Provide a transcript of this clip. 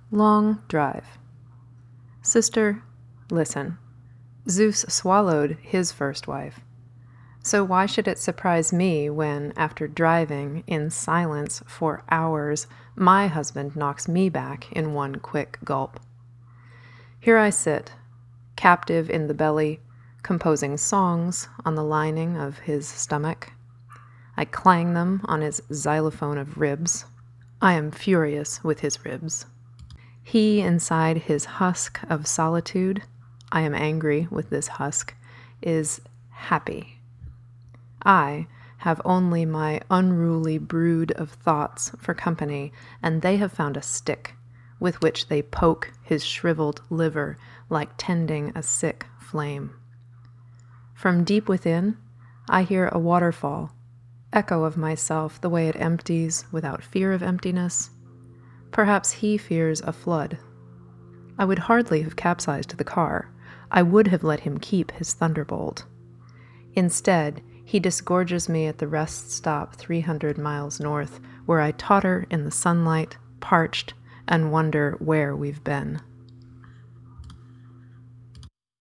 Long drive. Sister, listen. Zeus swallowed his first wife. So why should it surprise me when, after driving in silence for hours, my husband knocks me back in one quick gulp? Here I sit, captive in the belly, composing songs on the lining of his stomach. I clang them on his xylophone of ribs. I am furious with his ribs. He inside his husk of solitude, I am angry with this husk, is happy. I have only my unruly brood of thoughts for company, and they have found a stick with which they poke his shriveled liver like tending a sick flame. From deep within, I hear a waterfall, echo of myself the way it empties without fear of emptiness. Perhaps he fears a flood. I would hardly have capsized the car. I would have let him keep his thunderbolt. Instead, he disgorges me at the rest stop 300 miles north, where I totter in the sunlight, parched, and wonder where we've been.